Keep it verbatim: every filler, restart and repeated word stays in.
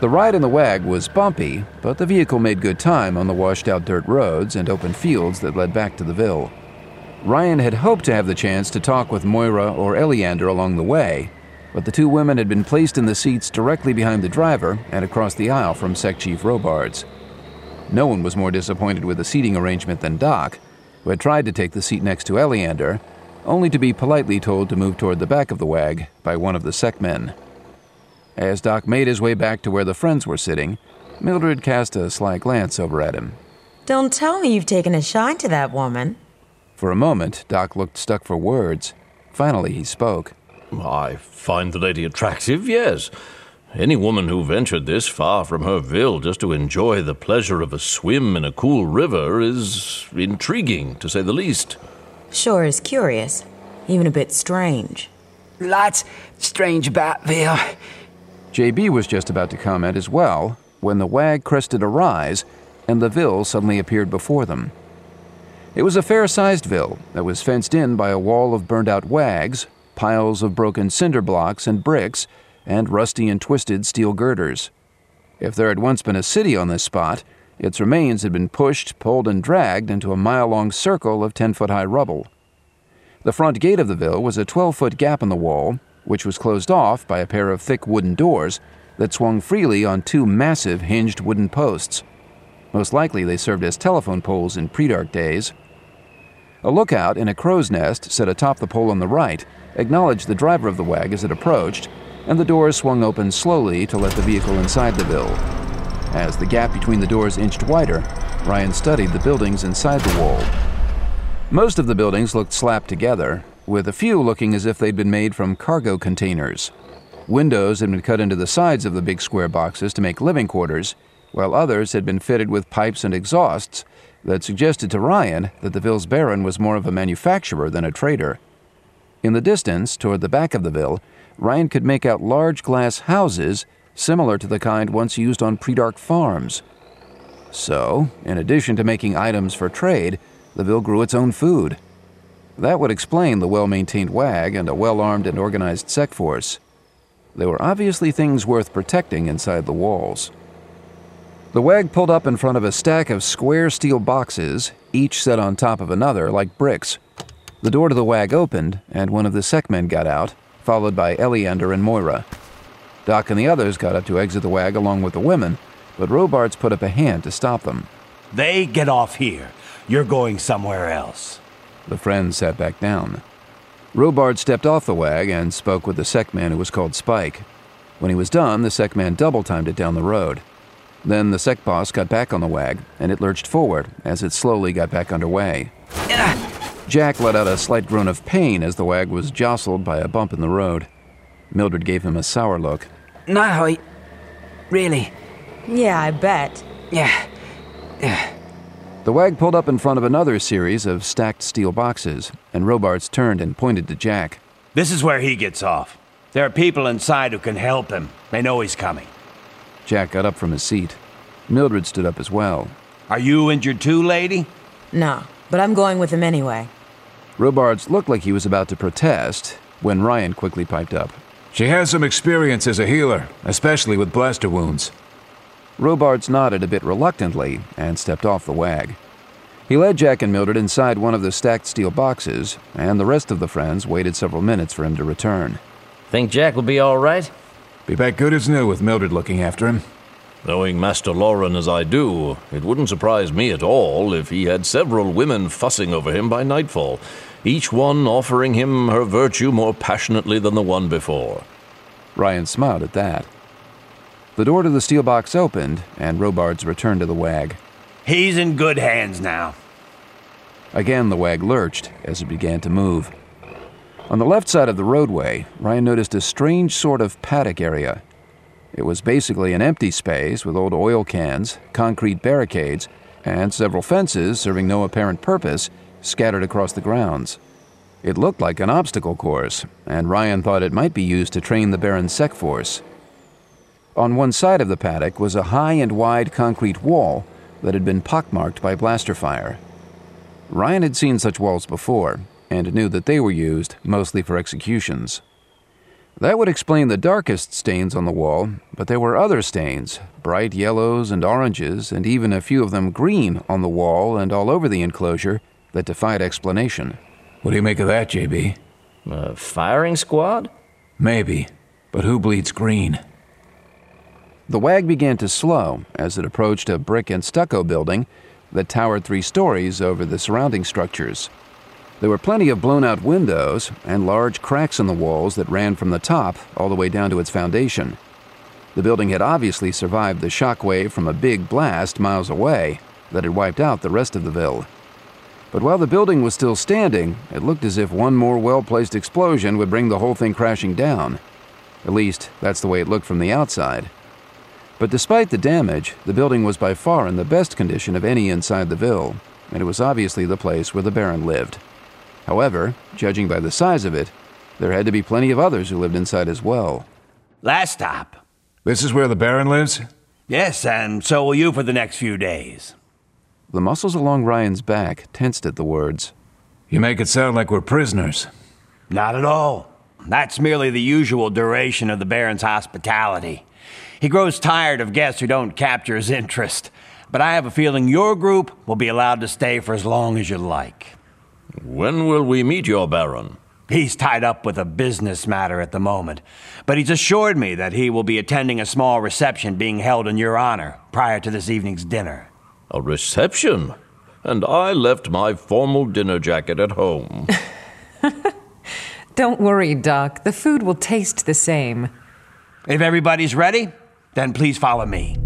The ride in the wag was bumpy, but the vehicle made good time on the washed-out dirt roads and open fields that led back to the Ville. Ryan had hoped to have the chance to talk with Moira or Eleander along the way, but the two women had been placed in the seats directly behind the driver and across the aisle from Sec Chief Robards. No one was more disappointed with the seating arrangement than Doc, who had tried to take the seat next to Eleander, only to be politely told to move toward the back of the wag by one of the Sec men. As Doc made his way back to where the friends were sitting, Mildred cast a sly glance over at him. Don't tell me you've taken a shine to that woman. For a moment, Doc looked stuck for words. Finally, he spoke. I find the lady attractive, yes. Any woman who ventured this far from her Ville just to enjoy the pleasure of a swim in a cool river is intriguing, to say the least. Sure is curious. Even a bit strange. Lots strange about Ville. J B was just about to comment as well when the wag crested a rise and the Ville suddenly appeared before them. It was a fair-sized Ville that was fenced in by a wall of burned-out wags, piles of broken cinder blocks and bricks, and rusty and twisted steel girders. If there had once been a city on this spot, its remains had been pushed, pulled, and dragged into a mile-long circle of ten-foot-high rubble. The front gate of the Ville was a twelve-foot gap in the wall, which was closed off by a pair of thick wooden doors that swung freely on two massive hinged wooden posts. Most likely they served as telephone poles in pre-dark days. A lookout in a crow's nest set atop the pole on the right acknowledged the driver of the wag as it approached, and the doors swung open slowly to let the vehicle inside the Ville. As the gap between the doors inched wider, Ryan studied the buildings inside the wall. Most of the buildings looked slapped together, with a few looking as if they'd been made from cargo containers. Windows had been cut into the sides of the big square boxes to make living quarters, while others had been fitted with pipes and exhausts that suggested to Ryan that the Ville's Baron was more of a manufacturer than a trader. In the distance, toward the back of the Ville, Ryan could make out large glass houses similar to the kind once used on pre-dark farms. So, in addition to making items for trade, the Ville grew its own food. That would explain the well-maintained wag and a well-armed and organized sec force. There were obviously things worth protecting inside the walls. The wag pulled up in front of a stack of square steel boxes, each set on top of another like bricks. The door to the wag opened, and one of the sec men got out, followed by Eleander and Moira. Doc and the others got up to exit the wag along with the women, but Robards put up a hand to stop them. They get off here. You're going somewhere else. The friends sat back down. Robards stepped off the wag and spoke with the sec man who was called Spike. When he was done, the sec man double-timed it down the road. Then the sec boss got back on the wag, and it lurched forward as it slowly got back underway. Jack let out a slight groan of pain as the wag was jostled by a bump in the road. Mildred gave him a sour look. No height. Really. Yeah, I bet. Yeah. Yeah. The wag pulled up in front of another series of stacked steel boxes, and Robards turned and pointed to Jack. This is where he gets off. There are people inside who can help him. They know he's coming. Jack got up from his seat. Mildred stood up as well. Are you injured too, lady? No, but I'm going with him anyway. Robards looked like he was about to protest when Ryan quickly piped up. She has some experience as a healer, especially with blaster wounds. Robards nodded a bit reluctantly and stepped off the wag. He led Jack and Mildred inside one of the stacked steel boxes, and the rest of the friends waited several minutes for him to return. Think Jack will be all right? Be back good as new with Mildred looking after him. Knowing Master Lauren as I do, it wouldn't surprise me at all if he had several women fussing over him by nightfall, each one offering him her virtue more passionately than the one before. Ryan smiled at that. The door to the steel box opened, and Robards returned to the wag. He's in good hands now. Again, the wag lurched as it began to move. On the left side of the roadway, Ryan noticed a strange sort of paddock area. It was basically an empty space with old oil cans, concrete barricades, and several fences serving no apparent purpose scattered across the grounds. It looked like an obstacle course, and Ryan thought it might be used to train the Baron's sec force. On one side of the paddock was a high and wide concrete wall that had been pockmarked by blaster fire. Ryan had seen such walls before, and knew that they were used mostly for executions. That would explain the darkest stains on the wall, but there were other stains, bright yellows and oranges, and even a few of them green on the wall and all over the enclosure, that defied explanation. What do you make of that, J B? A firing squad? Maybe, but who bleeds green? The wag began to slow as it approached a brick and stucco building that towered three stories over the surrounding structures. There were plenty of blown-out windows and large cracks in the walls that ran from the top all the way down to its foundation. The building had obviously survived the shockwave from a big blast miles away that had wiped out the rest of the ville. But while the building was still standing, it looked as if one more well-placed explosion would bring the whole thing crashing down. At least, that's the way it looked from the outside. But despite the damage, the building was by far in the best condition of any inside the ville, and it was obviously the place where the Baron lived. However, judging by the size of it, there had to be plenty of others who lived inside as well. Last stop. This is where the Baron lives? Yes, and so will you for the next few days. The muscles along Ryan's back tensed at the words. You make it sound like we're prisoners. Not at all. That's merely the usual duration of the Baron's hospitality. He grows tired of guests who don't capture his interest, but I have a feeling your group will be allowed to stay for as long as you like. When will we meet your Baron? He's tied up with a business matter at the moment, but he's assured me that he will be attending a small reception being held in your honor prior to this evening's dinner. A reception? And I left my formal dinner jacket at home. Don't worry, Doc. The food will taste the same. If everybody's ready, then please follow me.